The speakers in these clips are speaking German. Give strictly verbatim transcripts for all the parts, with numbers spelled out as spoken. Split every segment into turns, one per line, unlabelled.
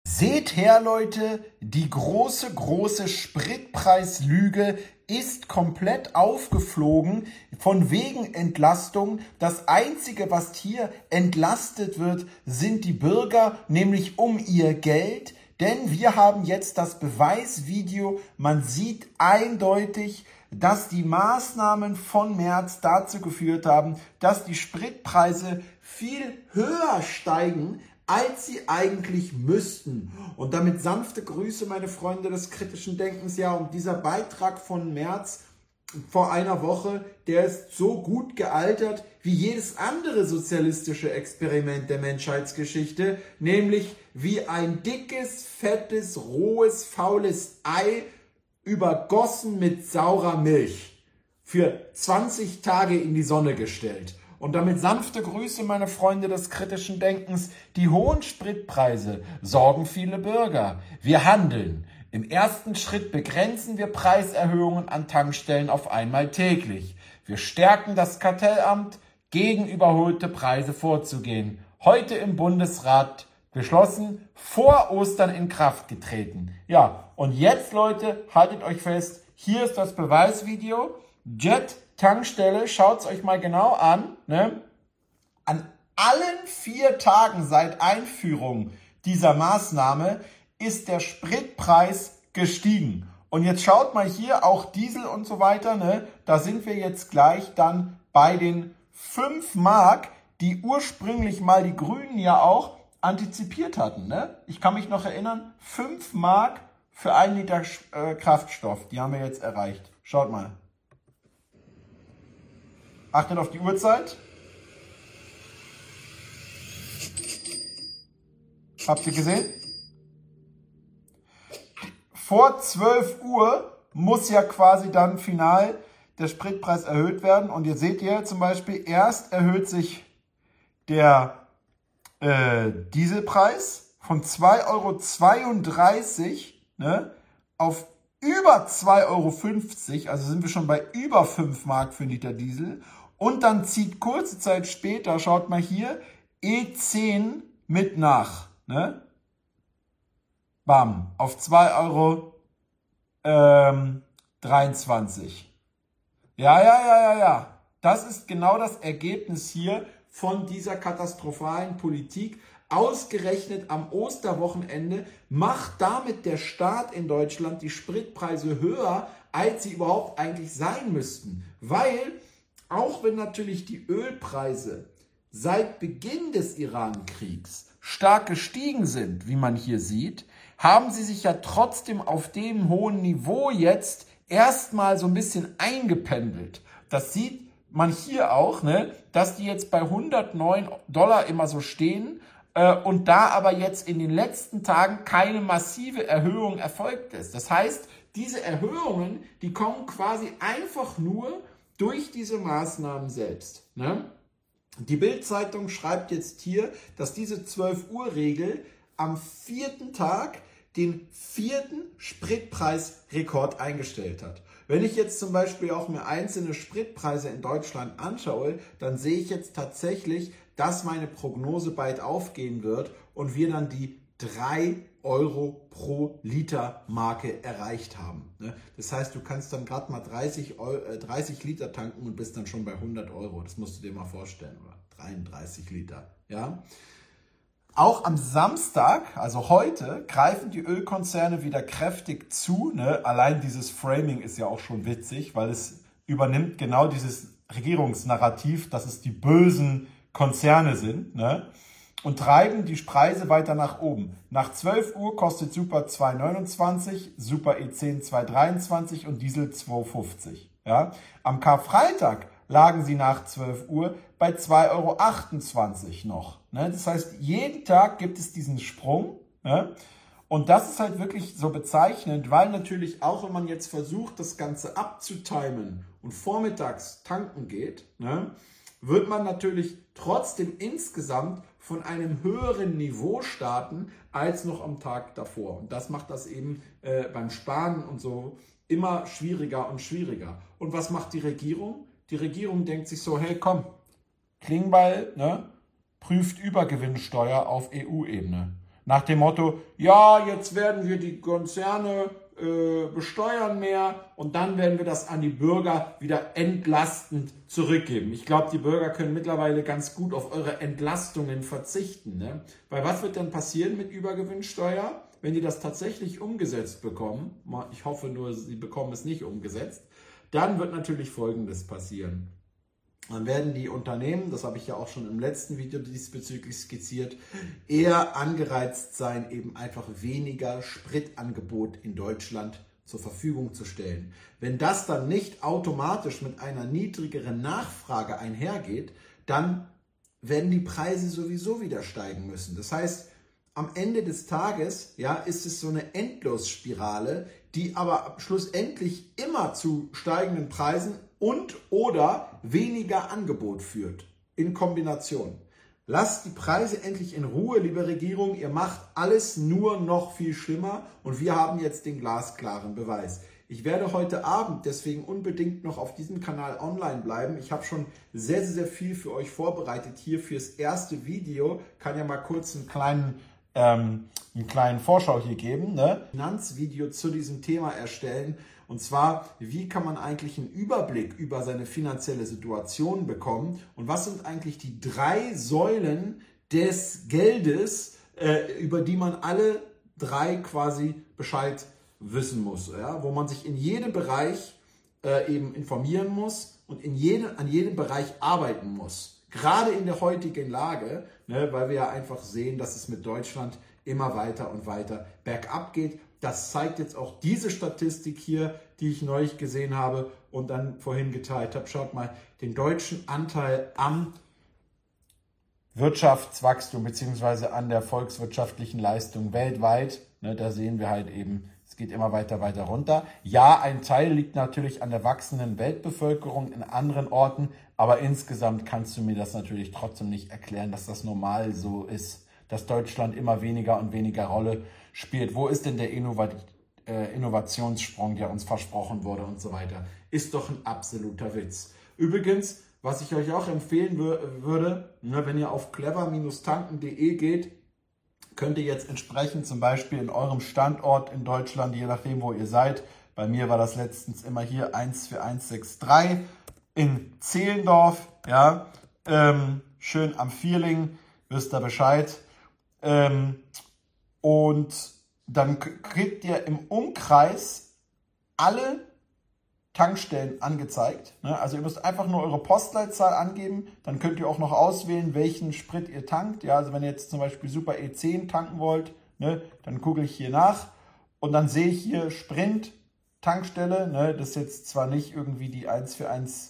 Seht her, Leute, die große, große Spritpreislüge ist komplett aufgeflogen, von wegen Entlastung. Das Einzige, was hier entlastet wird, sind die Bürger, nämlich um ihr Geld. Denn wir haben jetzt das Beweisvideo. Man sieht eindeutig, dass die Maßnahmen von März dazu geführt haben, dass die Spritpreise viel höher steigen, als sie eigentlich müssten. Und damit sanfte Grüße, meine Freunde des kritischen Denkens. Ja, und dieser Beitrag von März vor einer Woche, der ist so gut gealtert wie jedes andere sozialistische Experiment der Menschheitsgeschichte, nämlich wie ein dickes, fettes, rohes, faules Ei übergossen mit saurer Milch für zwanzig Tage in die Sonne gestellt. Und damit sanfte Grüße, meine Freunde des kritischen Denkens. Die hohen Spritpreise sorgen viele Bürger. Wir handeln. Im ersten Schritt begrenzen wir Preiserhöhungen an Tankstellen auf einmal täglich. Wir stärken das Kartellamt, gegen überhöhte Preise vorzugehen. Heute im Bundesrat beschlossen, vor Ostern in Kraft getreten. Ja, und jetzt, Leute, haltet euch fest, hier ist das Beweisvideo. Jet Tankstelle, schaut es euch mal genau an. Ne? An allen vier Tagen seit Einführung dieser Maßnahme ist der Spritpreis gestiegen. Und jetzt schaut mal hier, auch Diesel und so weiter, ne? Da sind wir jetzt gleich dann bei den fünf Mark, die ursprünglich mal die Grünen ja auch antizipiert hatten. Ne? Ich kann mich noch erinnern, fünf Mark für ein Liter äh, Kraftstoff, die haben wir jetzt erreicht. Schaut mal. Achtet auf die Uhrzeit. Habt ihr gesehen? Vor zwölf Uhr muss ja quasi dann final der Spritpreis erhöht werden. Und ihr seht hier zum Beispiel, erst erhöht sich der äh, Dieselpreis von zwei Euro zweiunddreißig ne, auf über zwei Euro fünfzig, also sind wir schon bei über fünf Mark für einen Liter Diesel. Und dann zieht kurze Zeit später, schaut mal hier, E zehn mit nach. Ne? Bam, auf zwei Euro dreiundzwanzig. Ja, ja, ja, ja, ja. Das ist genau das Ergebnis hier von dieser katastrophalen Politik. Ausgerechnet am Osterwochenende macht damit der Staat in Deutschland die Spritpreise höher, als sie überhaupt eigentlich sein müssten. Weil, auch wenn natürlich die Ölpreise seit Beginn des Iran-Kriegs stark gestiegen sind, wie man hier sieht, haben sie sich ja trotzdem auf dem hohen Niveau jetzt erstmal so ein bisschen eingependelt. Das sieht man hier auch, ne, dass die jetzt bei hundertneun Dollar immer so stehen äh, und da aber jetzt in den letzten Tagen keine massive Erhöhung erfolgt ist. Das heißt, diese Erhöhungen, die kommen quasi einfach nur durch diese Maßnahmen selbst. Ne? Die Bild-Zeitung schreibt jetzt hier, dass diese zwölf Uhr Regel am vierten Tag den vierten Spritpreisrekord eingestellt hat. Wenn ich jetzt zum Beispiel auch mir einzelne Spritpreise in Deutschland anschaue, dann sehe ich jetzt tatsächlich, dass meine Prognose bald aufgehen wird und wir dann die drei Euro pro Liter Marke erreicht haben. Das heißt, du kannst dann gerade mal dreißig, Euro, äh, dreißig Liter tanken und bist dann schon bei hundert Euro. Das musst du dir mal vorstellen. Oder dreiunddreißig Liter. Ja? Auch am Samstag, also heute, greifen die Ölkonzerne wieder kräftig zu. Ne? Allein dieses Framing ist ja auch schon witzig, weil es übernimmt genau dieses Regierungsnarrativ, dass es die bösen Konzerne sind. Ne? Und treiben die Preise weiter nach oben. Nach zwölf Uhr kostet Super zwei neunundzwanzig, Super E zehn zwei dreiundzwanzig und Diesel zwei fünfzig. Ja? Am Karfreitag lagen sie nach zwölf Uhr bei zwei Euro achtundzwanzig noch. Ne? Das heißt, jeden Tag gibt es diesen Sprung. Ne? Und das ist halt wirklich so bezeichnend, weil natürlich auch, wenn man jetzt versucht, das Ganze abzutimen und vormittags tanken geht, ne, wird man natürlich trotzdem insgesamt von einem höheren Niveau starten als noch am Tag davor. Und das macht das eben äh, beim Sparen und so immer schwieriger und schwieriger. Und was macht die Regierung? Die Regierung denkt sich so, hey komm, Klingbeil, ne, prüft Übergewinnsteuer auf E U-Ebene. nach dem Motto, ja, jetzt werden wir die Konzerne äh, besteuern mehr und dann werden wir das an die Bürger wieder entlastend zurückgeben. Ich glaube, die Bürger können mittlerweile ganz gut auf eure Entlastungen verzichten. Ne? Weil was wird denn passieren mit Übergewinnsteuer, wenn die das tatsächlich umgesetzt bekommen? Ich hoffe nur, sie bekommen es nicht umgesetzt. Dann wird natürlich Folgendes passieren. Dann werden die Unternehmen, das habe ich ja auch schon im letzten Video diesbezüglich skizziert, eher angereizt sein, eben einfach weniger Spritangebot in Deutschland zur Verfügung zu stellen. Wenn das dann nicht automatisch mit einer niedrigeren Nachfrage einhergeht, dann werden die Preise sowieso wieder steigen müssen. Das heißt, am Ende des Tages, ja, ist es so eine Endlosspirale, die aber schlussendlich immer zu steigenden Preisen und oder weniger Angebot führt, in Kombination. Lasst die Preise endlich in Ruhe, liebe Regierung, ihr macht alles nur noch viel schlimmer und wir haben jetzt den glasklaren Beweis. Ich werde heute Abend deswegen unbedingt noch auf diesem Kanal online bleiben. Ich habe schon sehr, sehr, sehr viel für euch vorbereitet hier fürs erste Video. Kann ja mal kurz einen kleinen, ähm, einen kleinen Vorschau hier geben, ne? Finanzvideo zu diesem Thema erstellen. Und zwar, wie kann man eigentlich einen Überblick über seine finanzielle Situation bekommen und was sind eigentlich die drei Säulen des Geldes, äh, über die man alle drei quasi Bescheid wissen muss, ja? Wo man sich in jedem Bereich äh, eben informieren muss und in jedem, an jedem Bereich arbeiten muss. Gerade in der heutigen Lage, ne, weil wir ja einfach sehen, dass es mit Deutschland immer weiter und weiter bergab geht. Das zeigt jetzt auch diese Statistik hier, die ich neulich gesehen habe und dann vorhin geteilt habe. Schaut mal, den deutschen Anteil am Wirtschaftswachstum bzw. an der volkswirtschaftlichen Leistung weltweit. Ne, da sehen wir halt eben, es geht immer weiter, weiter runter. Ja, ein Teil liegt natürlich an der wachsenden Weltbevölkerung in anderen Orten, aber insgesamt kannst du mir das natürlich trotzdem nicht erklären, dass das normal so ist, dass Deutschland immer weniger und weniger Rolle spielt. Wo ist denn der Innovat äh, Innovationssprung, der uns versprochen wurde und so weiter? Ist doch ein absoluter Witz. Übrigens, was ich euch auch empfehlen würde, ne, wenn ihr auf clever Bindestrich tanken Punkt de geht, könnt ihr jetzt entsprechend zum Beispiel in eurem Standort in Deutschland, je nachdem wo ihr seid, bei mir war das letztens immer hier eins vier eins sechs drei in Zehlendorf, ja, ähm, schön am Vierling, wisst ihr Bescheid. Ähm, und dann kriegt ihr im Umkreis alle Tankstellen angezeigt. Ne? Also ihr müsst einfach nur eure Postleitzahl angeben, dann könnt ihr auch noch auswählen, welchen Sprit ihr tankt. Ja, also wenn ihr jetzt zum Beispiel Super E zehn tanken wollt, ne, dann gucke ich hier nach und dann sehe ich hier Sprint, Tankstelle. Ne? Das ist jetzt zwar nicht irgendwie die eins vier eins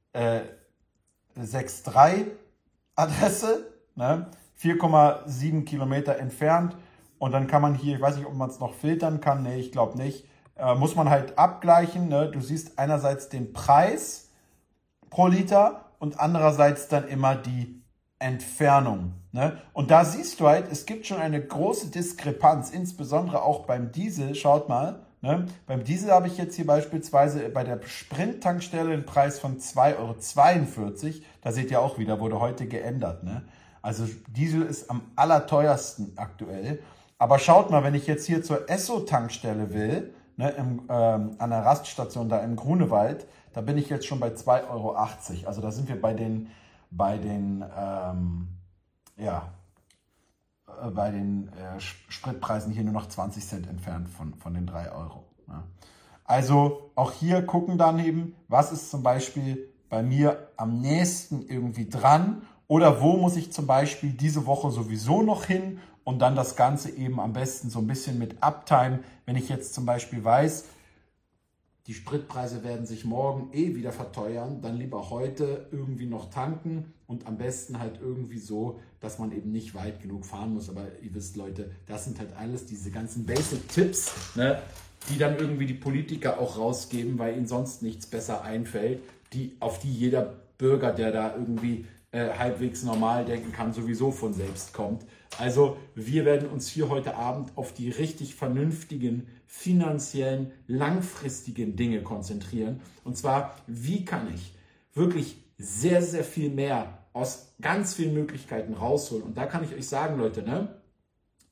sechs drei Adresse, ne? vier Komma sieben Kilometer entfernt und dann kann man hier, ich weiß nicht, ob man es noch filtern kann, ne, ich glaube nicht, äh, muss man halt abgleichen, ne? Du siehst einerseits den Preis pro Liter und andererseits dann immer die Entfernung, ne? Und da siehst du halt, es gibt schon eine große Diskrepanz, insbesondere auch beim Diesel, schaut mal, ne? Beim Diesel habe ich jetzt hier beispielsweise bei der Sprint-Tankstelle einen Preis von zwei Euro zweiundvierzig, da seht ihr auch wieder, wurde heute geändert, ne? Also Diesel ist am allerteuersten aktuell. Aber schaut mal, wenn ich jetzt hier zur Esso-Tankstelle will, ne, im, ähm, an der Raststation da im Grunewald, da bin ich jetzt schon bei zwei Euro achtzig. Also da sind wir bei den, bei den, ähm, ja, äh, bei den äh, Spritpreisen hier nur noch zwanzig Cent entfernt von, von den drei Euro. Ne? Also auch hier gucken dann eben, was ist zum Beispiel bei mir am nächsten irgendwie dran. Oder wo muss ich zum Beispiel diese Woche sowieso noch hin und dann das Ganze eben am besten so ein bisschen mit Uptime. Wenn ich jetzt zum Beispiel weiß, die Spritpreise werden sich morgen eh wieder verteuern, dann lieber heute irgendwie noch tanken und am besten halt irgendwie so, dass man eben nicht weit genug fahren muss. Aber ihr wisst, Leute, das sind halt alles diese ganzen Basic-Tipps, ne, die dann irgendwie die Politiker auch rausgeben, weil ihnen sonst nichts besser einfällt, die, auf die jeder Bürger, der da irgendwie halbwegs normal denken kann, sowieso von selbst kommt. Also wir werden uns hier heute Abend auf die richtig vernünftigen, finanziellen, langfristigen Dinge konzentrieren. Und zwar, wie kann ich wirklich sehr, sehr viel mehr aus ganz vielen Möglichkeiten rausholen. Und da kann ich euch sagen, Leute, ne,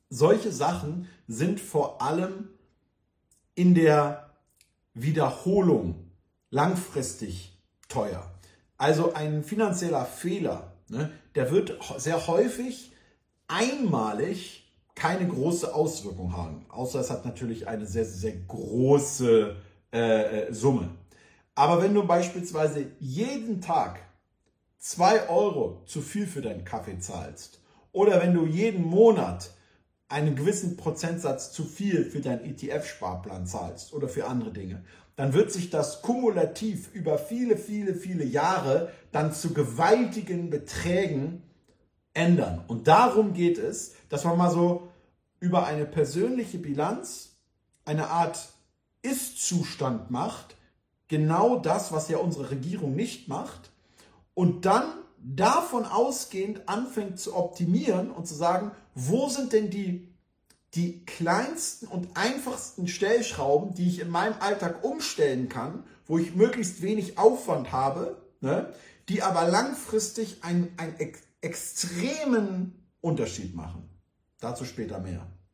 solche Sachen sind vor allem in der Wiederholung langfristig teuer. Also ein finanzieller Fehler, ne, der wird sehr häufig einmalig keine große Auswirkung haben. Außer es hat natürlich eine sehr, sehr große äh, Summe. Aber wenn du beispielsweise jeden Tag zwei Euro zu viel für deinen Kaffee zahlst oder wenn du jeden Monat einen gewissen Prozentsatz zu viel für deinen E T F-Sparplan zahlst oder für andere Dinge, dann wird sich das kumulativ über viele, viele, viele Jahre dann zu gewaltigen Beträgen ändern. Und darum geht es, dass man mal so über eine persönliche Bilanz eine Art Ist-Zustand macht, genau das, was ja unsere Regierung nicht macht, und dann davon ausgehend anfängt zu optimieren und zu sagen, wo sind denn die, die kleinsten und einfachsten Stellschrauben, die ich in meinem Alltag umstellen kann, wo ich möglichst wenig Aufwand habe, ne, die aber langfristig einen, einen ex extremen Unterschied machen. Dazu später mehr.